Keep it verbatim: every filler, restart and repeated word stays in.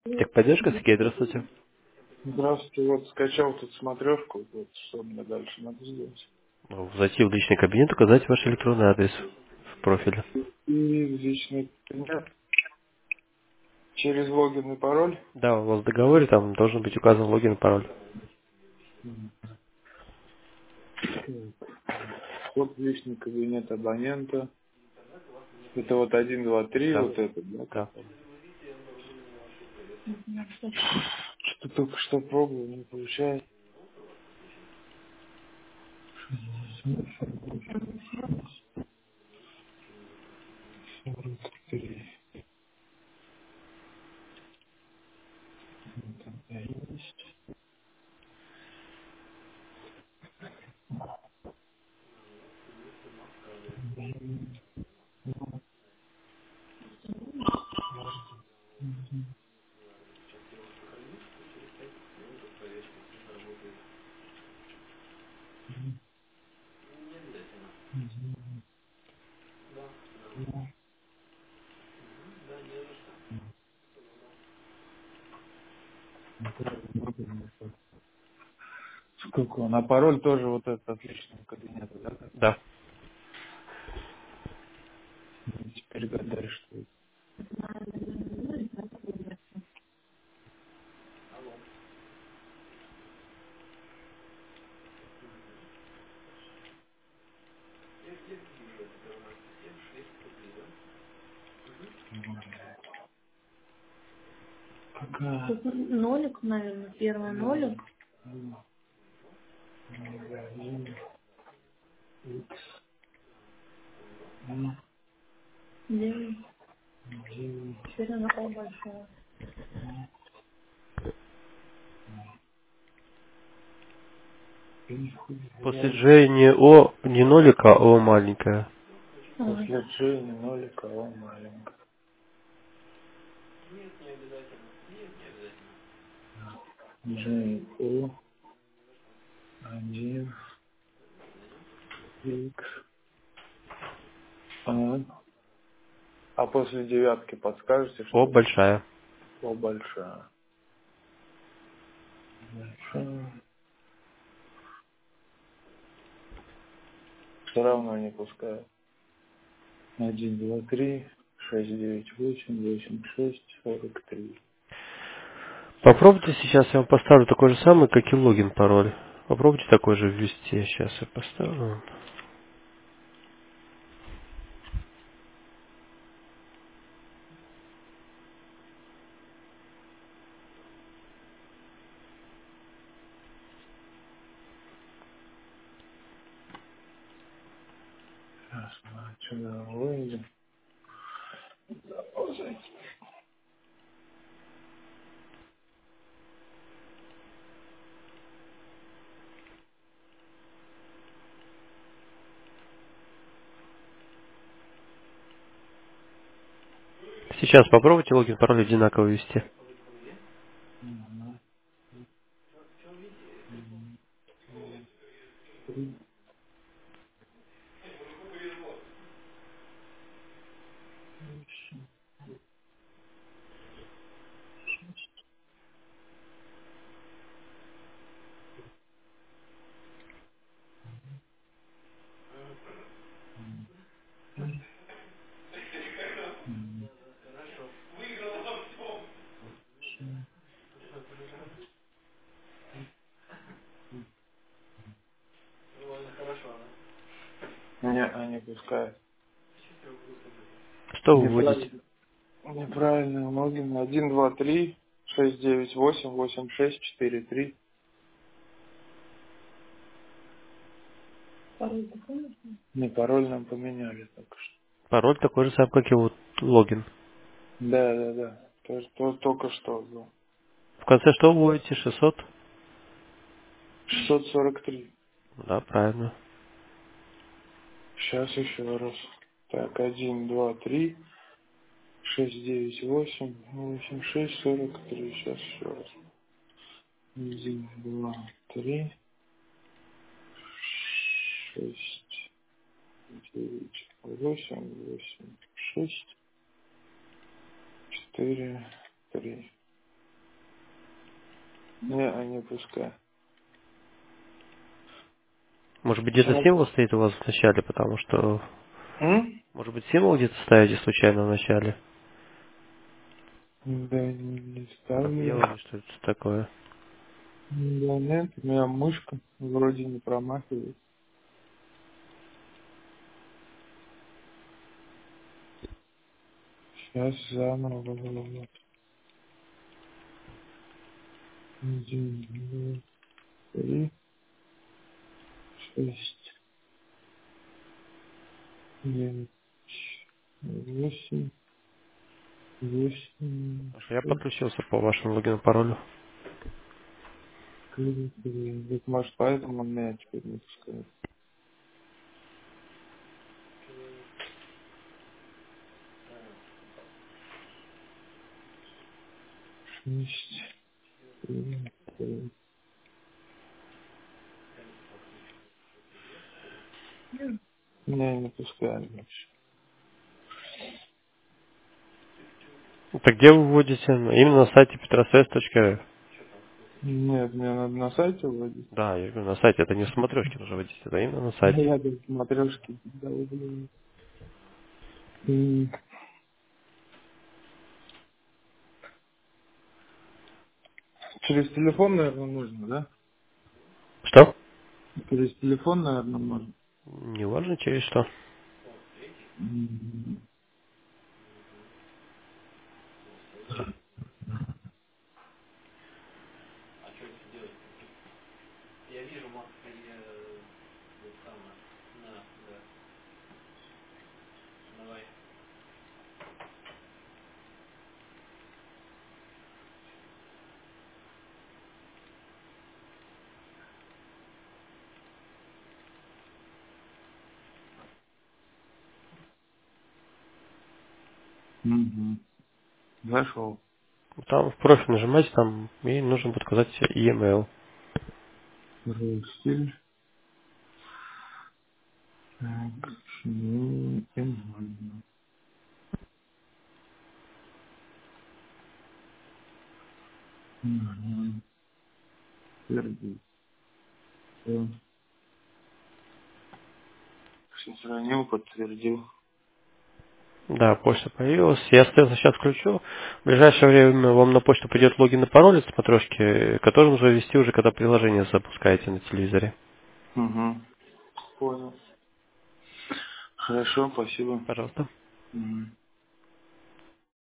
Техподдержка, Сергей, здравствуйте. Здравствуйте, вот скачал тут смотрешку, вот что мне дальше надо сделать. Ну, Зайти в личный кабинет, указать ваш электронный адрес в профиле. И личный кабинет через логин и пароль. Да, у вас в договоре там должен быть указан логин и пароль. Мгм. Вход в личный кабинет абонента. Это вот один, два, три, Да, вот это, да, да. который. Что только что пробовал, не получается. сорок три. Вот это есть. Сколько он? А пароль тоже вот этот от личного кабинета, да? Да. Ну, теперь гадай, что это. Какая? Тут нолик, наверное, первый нолик. Да. Магазин X. Ну, девять. Девять. Теперь она такая большая. После G не О, не нолика, а О маленькая. После G не нолика, а он маленький. G, O, один, X, А. А после девятки подскажете, О что это? большая. О большая. Большая. Все равно не пускаю. Один, два, три, шесть, девять, восемь, восемь, шесть, сорок три. Попробуйте сейчас, я вам поставлю такой же самый, как и логин, пароль. Попробуйте такой же ввести. Сейчас я поставлю. Сейчас мы отсюда выйдем. Сейчас попробуйте логин, пароль одинаково ввести. Ага. М, три. М, Не, а не пускай. Что вы вводите? Неправильно. Неправильный логин. Один, два, три, шесть, девять, восемь, восемь, шесть, четыре, три. Пароль такой? Не, пароль нам поменяли только что. Пароль такой же самый, как и вот логин. Да, да, да. То есть то- только что был. В конце что вводите? шестьсот? шестьсот сорок три. Да, правильно. Сейчас еще раз. Так, один, два, три, шесть, девять, восемь, восемь, шесть, сорок три. Сейчас еще раз. Один, два, три, шесть, девять, восемь, восемь, шесть, четыре, три. Не, не пускай. Может быть, где-то Сейчас. символ стоит у вас в начале, потому что... М? Может быть, символ где-то ставите случайно в начале? Да, не, не Так, ставлю. делали, что это такое? Да нет, у меня мышка вроде не промахивает. Сейчас заново. Один, два, три, шесть, девять, восемь, восемь, Потому что я шесть, подключился по вашему логину паролю. четыре, три. Вот, может, поэтому он меня теперь не пускает. Шесть, три, три. Меня не пускает больше. Так где вы вводите? Именно на сайте петросвет точка рф. Нет, мне надо на сайте вводить. Да, я говорю, на сайте. Это не в смотрешке нужно вводить, это именно на Ну, сайте. я без смотрешки. Да, блин. М, Через телефон, наверное, можно, да? Что? Через телефон, наверное, можно. Неважно через что. М, мгм. Зашел. Там в профиль нажимаете, там и нужно будет указать e-mail. Второй стиль. Так, ну, и можно. Мгм. Подтвердить. Всё. Сохранил, подтвердил. Да, почта появилась. Я, соответственно, сейчас включу. В ближайшее время вам на почту придет логин и пароль от смотрешки, который нужно ввести уже, когда приложение запускаете на телевизоре. Угу. Понял. Хорошо, спасибо. Пожалуйста. Мгм.